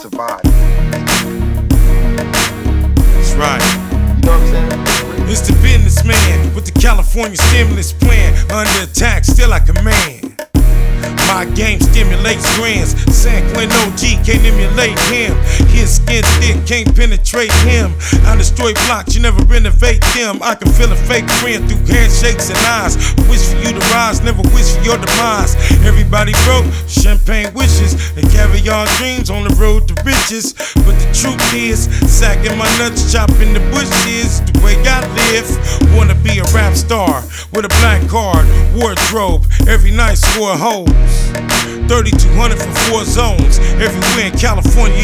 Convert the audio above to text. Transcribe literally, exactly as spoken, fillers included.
survive. That's right. You know what I'm saying? It's the businessman with the California stimulus plan. Under attack, still I command. My game stimulates grands. San Quentin O G can't emulate him. His skin thick, can't penetrate him. I destroy blocks, you never renovate them. I can feel a fake friend through handshakes and eyes. Wish for you to rise, never wish for your demise. Everybody broke, champagne wishes, and caviar dreams on the road to riches. But the truth is, sacking my nuts, chopping the bushes, the way I live. Wanna be a rap star with a black card, wardrobe, every night score holes. thirty-two hundred for four zones, everywhere in California.